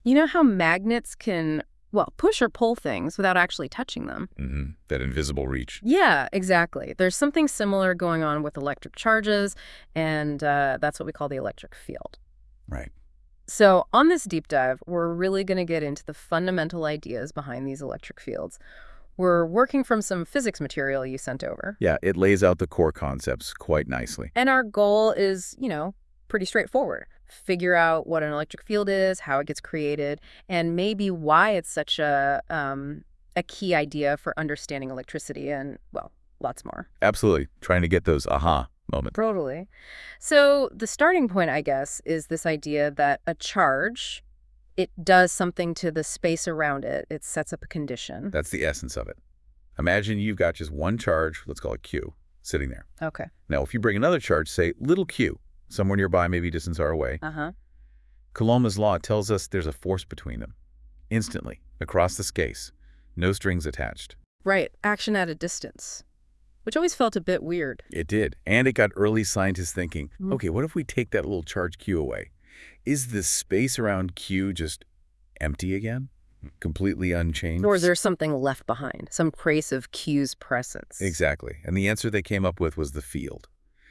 You know how magnets can, well, push or pull things without actually touching them? That invisible reach. Yeah, exactly. There's something similar going on with electric charges, and that's what we call the electric field. Right. So on this deep dive, we're really going to get into the fundamental ideas behind these electric fields. We're working from some physics material you sent over. Yeah, it lays out the core concepts quite nicely. And our goal is, pretty straightforward. Figure out what an electric field is, how it gets created, and maybe why it's such a key idea for understanding electricity and, well, lots more. Absolutely. Trying to get those aha moments. Totally. So the starting point, I guess, is this idea that a charge, it does something to the space around it. It sets up a condition. That's the essence of it. Imagine you've got just one charge, let's call it Q, sitting there. Okay. Now, if you bring another charge, say little q, somewhere nearby, maybe a distance far away, Coulomb's law tells us there's a force between them. Instantly, across the space, no strings attached. Right. Action at a distance, which always felt a bit weird. It did. And it got early scientists thinking, okay, what if we take that little charge Q away? Is the space around Q just empty again? Completely unchanged? Or is there something left behind, some trace of Q's presence? Exactly. And the answer they came up with was the field.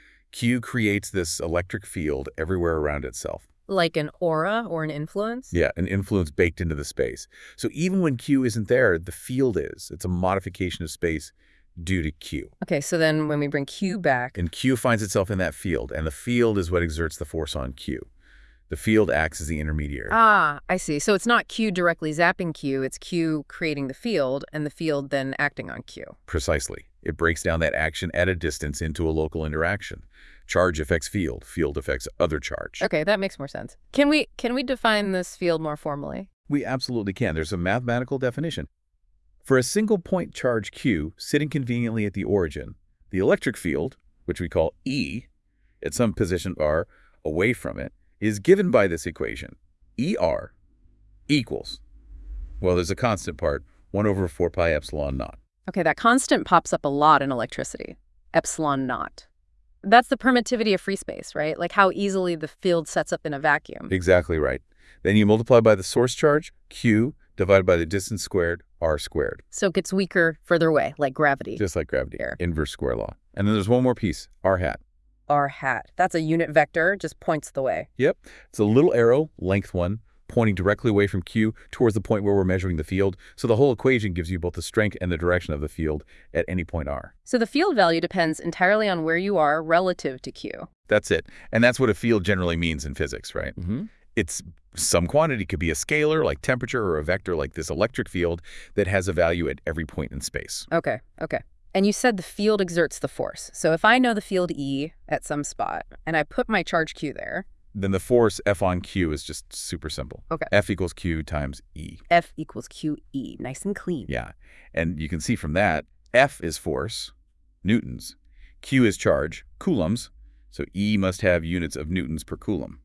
Q creates this electric field everywhere around itself. Like an aura or an influence? Yeah, an influence baked into the space. So even when Q isn't there, the field is. It's a modification of space due to Q. Okay, so then when we bring Q back... And Q finds itself in that field, and the field is what exerts the force on Q. The field acts as the intermediary. Ah, I see. So it's not Q directly zapping Q, it's Q creating the field, and the field then acting on Q. Precisely. It breaks down that action at a distance into a local interaction. Charge affects field. Field affects other charge. Okay, that makes more sense. Can we define this field more formally? We absolutely can. There's a mathematical definition. For a single point charge Q sitting conveniently at the origin, the electric field, which we call E, at some position R away from it, is given by this equation. ER equals, well, there's a constant part, 1 over 4 pi epsilon naught. Okay, that constant pops up a lot in electricity. Epsilon naught. That's the permittivity of free space, right? Like how easily the field sets up in a vacuum. Exactly right. Then you multiply by the source charge, Q, divided by the distance squared, R squared. So it gets weaker further away, like gravity. Just like gravity. Here. Inverse square law. And then there's one more piece, R hat. R hat. That's a unit vector, just points the way. Yep. It's a little arrow, length 1, pointing directly away from Q towards the point where we're measuring the field. So the whole equation gives you both the strength and the direction of the field at any point R. So the field value depends entirely on where you are relative to Q. That's it. And that's what a field generally means in physics, right? It's some quantity, could be a scalar like temperature or a vector like this electric field that has a value at every point in space. Okay. And you said the field exerts the force. So if I know the field E at some spot and I put my charge Q there, then the force F on Q is just super simple. Okay. F equals Q times E. F equals QE. Nice and clean. Yeah. And you can see from that, F is force, newtons. Q is charge, coulombs. So E must have units of newtons per coulomb.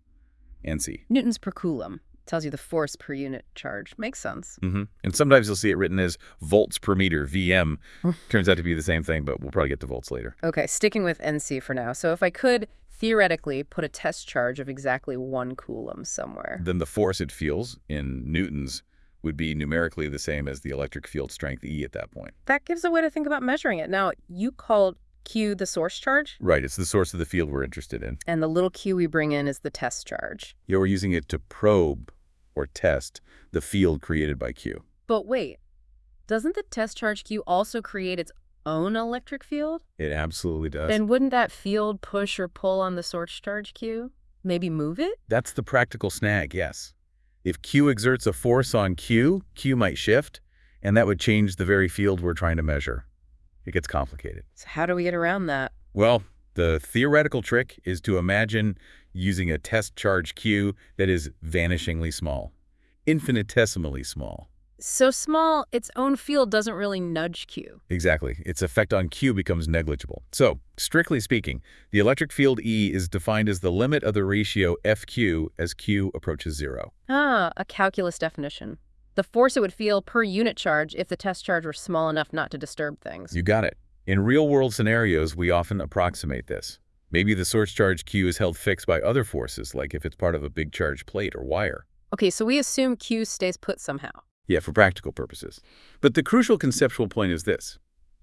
NC. Newtons per coulomb. Tells you the force per unit charge. Makes sense. And sometimes you'll see it written as volts per meter, VM. Turns out to be the same thing, but we'll probably get to volts later. Okay, sticking with NC for now. So if I could theoretically put a test charge of exactly 1 coulomb somewhere, then the force it feels in newtons would be numerically the same as the electric field strength E at that point. That gives a way to think about measuring it. Now, you called Q the source charge? Right, it's the source of the field we're interested in. And the little q we bring in is the test charge. Yeah, we're using it to probe or test the field created by Q. But wait, doesn't the test charge Q also create its own electric field? It absolutely does. Then wouldn't that field push or pull on the source charge Q? Maybe move it? That's the practical snag, yes. If Q exerts a force on Q, Q might shift, and that would change the very field we're trying to measure. It gets complicated. So how do we get around that? Well, the theoretical trick is to imagine using a test charge Q that is vanishingly small, infinitesimally small. So small, its own field doesn't really nudge Q. Exactly. Its effect on Q becomes negligible. So, strictly speaking, the electric field E is defined as the limit of the ratio FQ as Q approaches 0. Ah, a calculus definition. The force it would feel per unit charge if the test charge were small enough not to disturb things. You got it. In real-world scenarios, we often approximate this. Maybe the source charge Q is held fixed by other forces, like if it's part of a big charge plate or wire. Okay, so we assume Q stays put somehow. Yeah, for practical purposes. But the crucial conceptual point is this.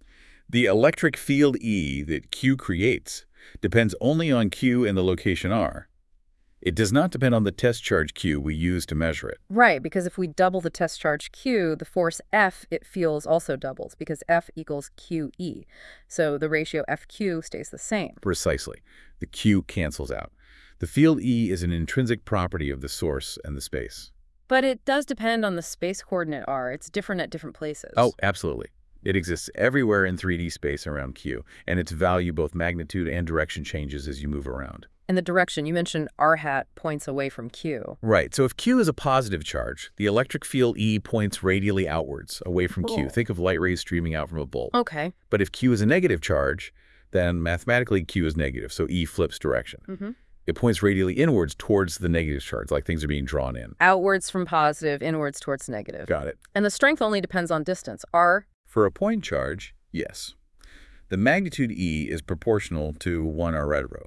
The electric field E that Q creates depends only on Q and the location R. It does not depend on the test charge Q we use to measure it. Right, because if we double the test charge Q, the force F it feels also doubles because F equals QE. So the ratio FQ stays the same. Precisely. The Q cancels out. The field E is an intrinsic property of the source and the space. But it does depend on the space coordinate R. It's different at different places. Oh, absolutely. It exists everywhere in 3D space around Q, and its value both magnitude and direction changes as you move around. And the direction, you mentioned R hat points away from Q. Right, so if Q is a positive charge, the electric field E points radially outwards, away from Q. Cool. Think of light rays streaming out from a bulb. Okay. But if Q is a negative charge, then mathematically Q is negative, so E flips direction. Mm-hmm. It points radially inwards towards the negative charge, like things are being drawn in. Outwards from positive, inwards towards negative. Got it. And the strength only depends on distance. R. For a point charge, yes. The magnitude E is proportional to 1 r rho.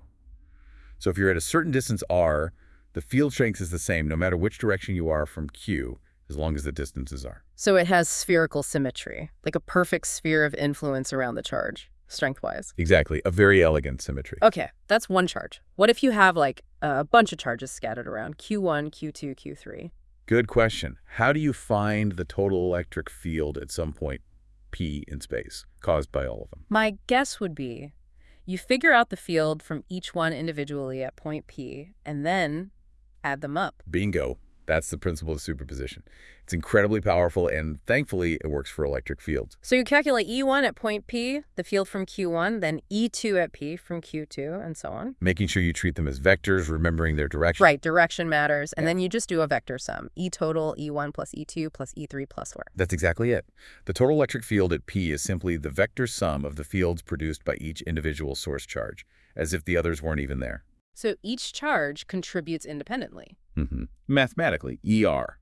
So if you're at a certain distance r, the field strength is the same no matter which direction you are from Q, as long as the distance is r. So it has spherical symmetry, like a perfect sphere of influence around the charge, strength-wise. Exactly, a very elegant symmetry. Okay, that's one charge. What if you have, like, a bunch of charges scattered around, Q1, Q2, Q3? Good question. How do you find the total electric field at some point P in space, caused by all of them? My guess would be you figure out the field from each one individually at point P, and then add them up. Bingo. That's the principle of superposition. It's incredibly powerful, and thankfully, it works for electric fields. So you calculate E1 at point P, the field from Q1, then E2 at P from Q2, and so on. Making sure you treat them as vectors, remembering their direction. Right, direction matters, and Yeah. then you just do a vector sum. E total, E1 plus E2 plus E3 plus where. That's exactly it. The total electric field at P is simply the vector sum of the fields produced by each individual source charge, as if the others weren't even there. So each charge contributes independently. Mathematically, ER.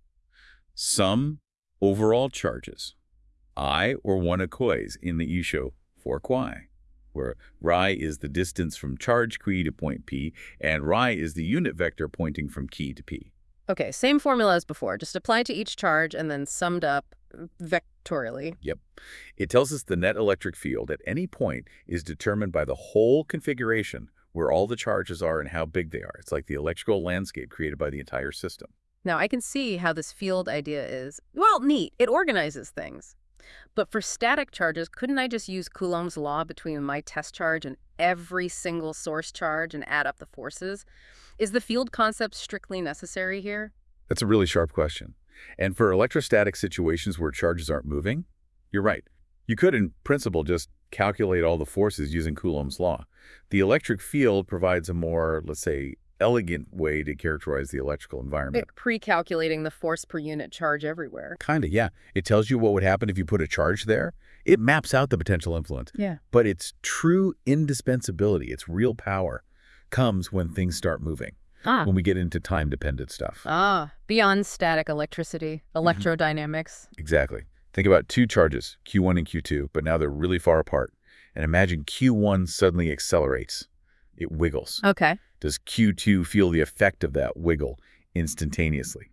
Sum overall charges. I or one equays in the E-show for Qi, where Ri is the distance from charge Q to point P, and Ri is the unit vector pointing from Q to P. Okay, same formula as before, just applied to each charge and then summed up vectorially. Yep. It tells us the net electric field at any point is determined by the whole configuration where all the charges are and how big they are. It's like the electrical landscape created by the entire system. Now, I can see how this field idea is, well, neat. It organizes things. But for static charges, couldn't I just use Coulomb's law between my test charge and every single source charge and add up the forces? Is the field concept strictly necessary here? That's a really sharp question. And for electrostatic situations where charges aren't moving, you're right. You could, in principle, just calculate all the forces using Coulomb's law. The electric field provides a more, let's say, elegant way to characterize the electrical environment. Pre-calculating the force per unit charge everywhere. Kinda, yeah. It tells you what would happen if you put a charge there. It maps out the potential influence. Yeah. But its true indispensability, its real power, comes when things start moving, when we get into time-dependent stuff. Beyond static electricity, electrodynamics. Exactly. Think about two charges, Q1 and Q2, but now they're really far apart. And imagine Q1 suddenly accelerates. It wiggles. Okay. Does Q2 feel the effect of that wiggle instantaneously?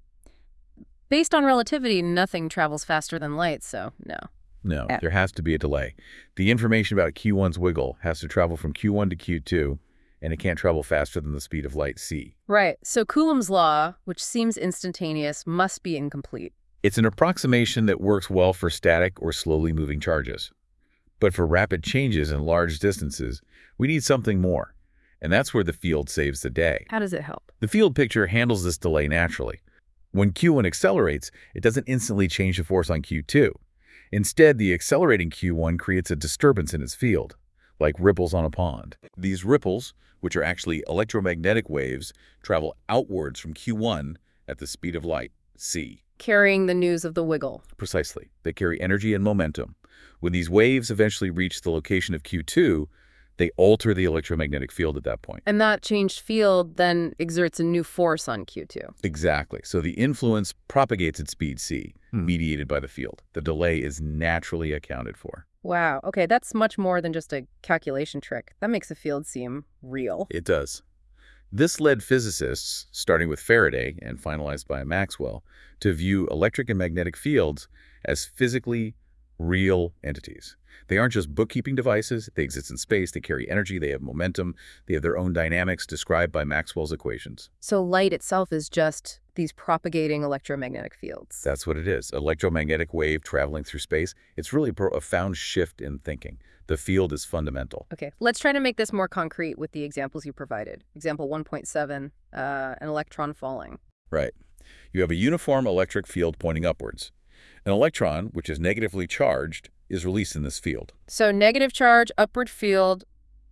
Based on relativity, nothing travels faster than light, so no. No, there has to be a delay. The information about Q1's wiggle has to travel from Q1 to Q2, and it can't travel faster than the speed of light c. Right. So Coulomb's law, which seems instantaneous, must be incomplete. It's an approximation that works well for static or slowly moving charges. But for rapid changes in large distances, we need something more. And that's where the field saves the day. How does it help? The field picture handles this delay naturally. When Q1 accelerates, it doesn't instantly change the force on Q2. Instead, the accelerating Q1 creates a disturbance in its field, like ripples on a pond. These ripples, which are actually electromagnetic waves, travel outwards from Q1 at the speed of light, c. Carrying the news of the wiggle. Precisely. They carry energy and momentum. When these waves eventually reach the location of Q2, they alter the electromagnetic field at that point. And that changed field then exerts a new force on Q2. Exactly. So the influence propagates at speed c, mediated by the field. The delay is naturally accounted for. Wow. Okay, that's much more than just a calculation trick. That makes the field seem real. It does. This led physicists, starting with Faraday and finalized by Maxwell, to view electric and magnetic fields as physically real entities. They aren't just bookkeeping devices. They exist in space. They carry energy. They have momentum. They have their own dynamics described by Maxwell's equations. So light itself is just these propagating electromagnetic fields. That's what it is. Electromagnetic wave traveling through space. It's really a profound shift in thinking. The field is fundamental. Okay, let's try to make this more concrete with the examples you provided. Example 1.7, an electron falling. Right. You have a uniform electric field pointing upwards. An electron, which is negatively charged, is released in this field. So negative charge, upward field,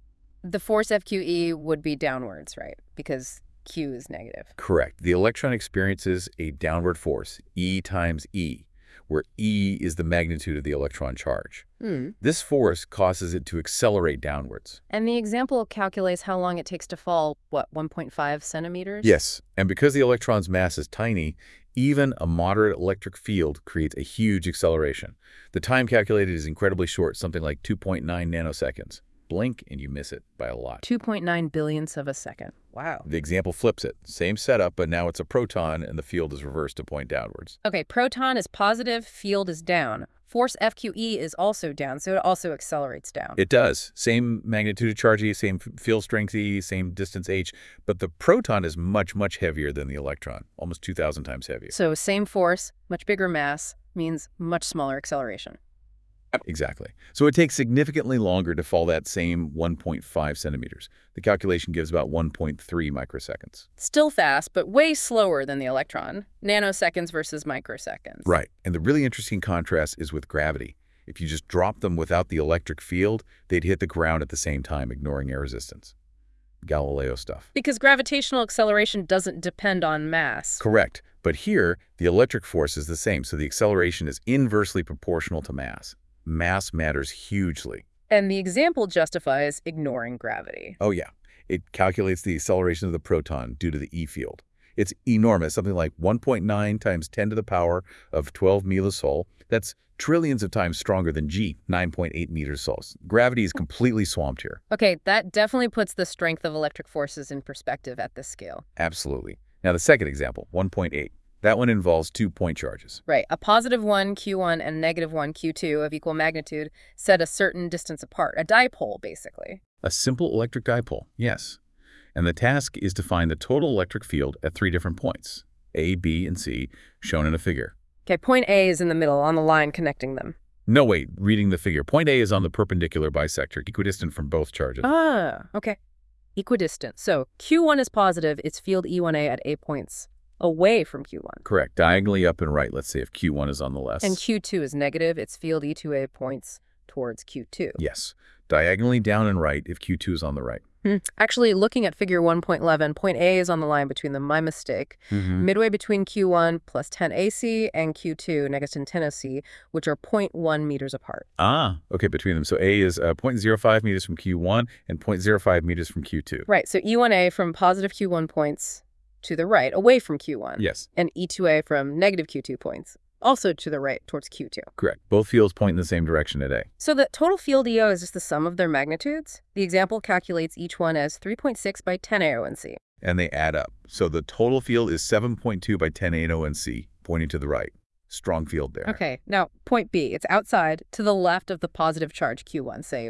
the force FQE would be downwards, right? Because Q is negative. Correct. The electron experiences a downward force, E times E, where E is the magnitude of the electron charge. This force causes it to accelerate downwards. And the example calculates how long it takes to fall, what, 1.5 centimeters? Yes, and because the electron's mass is tiny, even a moderate electric field creates a huge acceleration. The time calculated is incredibly short, something like 2.9 nanoseconds. Blink and you miss it by a lot. 2.9 billionths of a second. Wow. The example flips it. Same setup, but now it's a proton and the field is reversed to point downwards. Okay, proton is positive, field is down. Force FQE is also down, so it also accelerates down. It does. Same magnitude of charge E, same field strength E, same distance h, but the proton is much, much heavier than the electron, almost 2,000 times heavier. So same force, much bigger mass, means much smaller acceleration. Exactly. So it takes significantly longer to fall that same 1.5 centimeters. The calculation gives about 1.3 microseconds. Still fast, but way slower than the electron. Nanoseconds versus microseconds. Right. And the really interesting contrast is with gravity. If you just drop them without the electric field, they'd hit the ground at the same time, ignoring air resistance. Galileo stuff. Because gravitational acceleration doesn't depend on mass. Correct. But here, the electric force is the same, so the acceleration is inversely proportional to mass. Mass matters hugely. And the example justifies ignoring gravity. Oh, yeah. It calculates the acceleration of the proton due to the E field. It's enormous, something like 1.9 times 10 to the power of 12 millisol. That's trillions of times stronger than G, 9.8 meters sols. Gravity is completely swamped here. Okay, that definitely puts the strength of electric forces in perspective at this scale. Absolutely. Now, the second example, 1.8. That one involves 2 point charges. Right. A positive 1, Q1, and a negative 1, Q2 of equal magnitude set a certain distance apart. A dipole, basically. A simple electric dipole, yes. And the task is to find the total electric field at 3 different points, A, B, and C, shown in a figure. Okay, point A is in the middle, on the line connecting them. No, wait, reading the figure. Point A is on the perpendicular bisector, equidistant from both charges. Ah, okay. Equidistant. So Q1 is positive, its field E1A at A points away from Q1. Correct. Diagonally up and right, let's say if Q1 is on the left. And Q2 is negative, its field E2A points towards Q2. Yes. Diagonally down and right if Q2 is on the right. Actually, looking at figure 1.11, point A is on the line between them, my mistake. Midway between Q1 plus 10 AC and Q2 negative 10 AC, which are 0.1 meters apart. Ah, okay, between them. So A is 0.05 meters from Q1 and 0.05 meters from Q2. Right, so E1A from positive Q1 points to the right, away from Q1. Yes. And E2A from negative Q2 points, also to the right, towards Q2. Correct. Both fields point in the same direction at A. So the total field EO is just the sum of their magnitudes. The example calculates each one as 3.6 by 10 AONC. And they add up. So the total field is 7.2 by 10 AONC, pointing to the right. Strong field there. Okay, now point B. It's outside, to the left of the positive charge Q1, say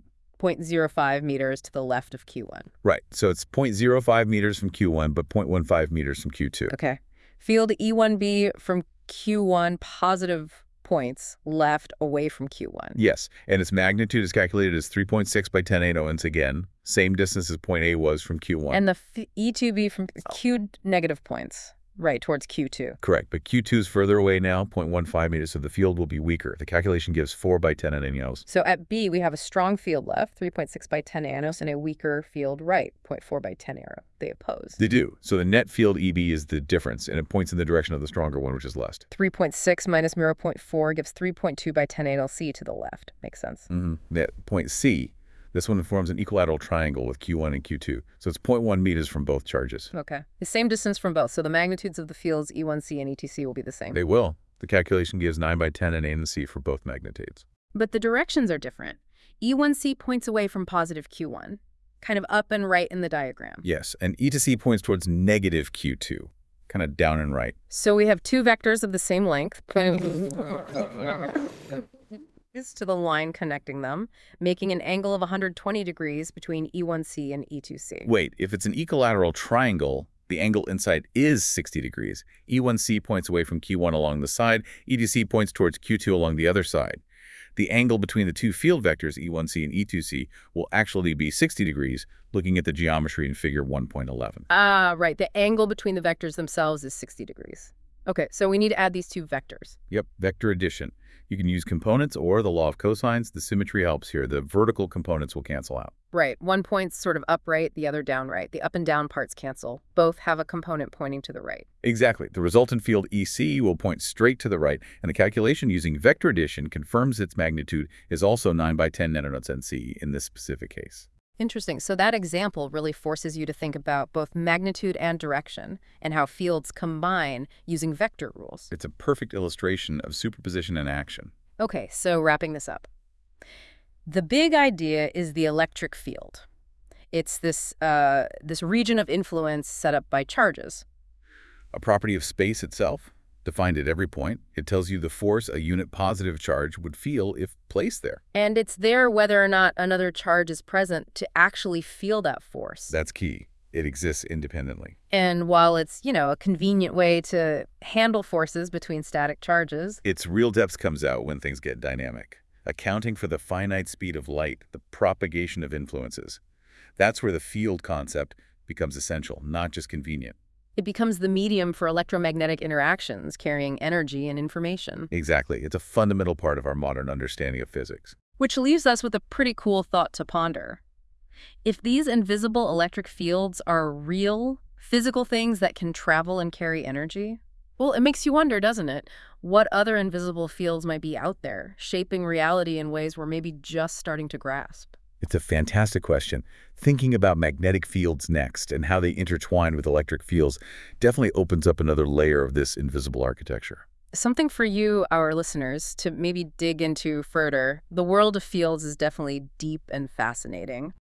0.05 meters to the left of Q1. Right. So it's 0.05 meters from Q1, but 0.15 meters from Q2. Okay. Field E1B from Q1 positive points left away from Q1. Yes, and its magnitude is calculated as 3.6 by 10 AONs again, same distance as point A was from Q1. And the E2B from Q negative points, right, towards Q2. Correct, but Q2 is further away now, 0.15 meters, so the field will be weaker. The calculation gives 4 by 10 nanos. So at B, we have a strong field left, 3.6 by 10 nanos, and a weaker field right, 0.4 by 10 arrow. They oppose. They do. So the net field EB is the difference, and it points in the direction of the stronger one, which is less. 3.6 minus 0.4 gives 3.2 by 10 anal C to the left. Makes sense. That point C, this one forms an equilateral triangle with Q1 and Q2. So it's 0.1 meters from both charges. Okay. The same distance from both. So the magnitudes of the fields E1C and ETC will be the same. They will. The calculation gives 9 by 10 and A and C for both magnitudes. But the directions are different. E1C points away from positive Q1. kind of up and right in the diagram. Yes, and E to C points towards negative Q2, kind of down and right. So we have two vectors of the same length is to the line connecting them, making an angle of 120 degrees between E1C and E2C. Wait, if it's an equilateral triangle, the angle inside is 60 degrees. E1C points away from Q1 along the side, E2C points towards Q2 along the other side. The angle between the two field vectors, E1C and E2C, will actually be 60 degrees, looking at the geometry in figure 1.11. Ah, right. The angle between the vectors themselves is 60 degrees. Okay, so we need to add these two vectors. Yep, vector addition. You can use components or the law of cosines. The symmetry helps here. The vertical components will cancel out. Right. One point's sort of upright, the other downright. The up and down parts cancel. Both have a component pointing to the right. Exactly. The resultant field EC will point straight to the right, and the calculation using vector addition confirms its magnitude is also 9 by 10 nanonodes NC in this specific case. Interesting. So that example really forces you to think about both magnitude and direction and how fields combine using vector rules. It's a perfect illustration of superposition in action. Okay, so wrapping this up. The big idea is the electric field. It's this region of influence set up by charges. A property of space itself, defined at every point. It tells you the force a unit positive charge would feel if placed there. And it's there whether or not another charge is present to actually feel that force. That's key. It exists independently. And while it's, a convenient way to handle forces between static charges, its real depth comes out when things get dynamic, accounting for the finite speed of light, the propagation of influences. That's where the field concept becomes essential, not just convenient. It becomes the medium for electromagnetic interactions, carrying energy and information. Exactly. It's a fundamental part of our modern understanding of physics. Which leaves us with a pretty cool thought to ponder. If these invisible electric fields are real, physical things that can travel and carry energy, well, it makes you wonder, doesn't it? What other invisible fields might be out there, shaping reality in ways we're maybe just starting to grasp? It's a fantastic question. Thinking about magnetic fields next and how they intertwine with electric fields definitely opens up another layer of this invisible architecture. Something for you, our listeners, to maybe dig into further. The world of fields is definitely deep and fascinating.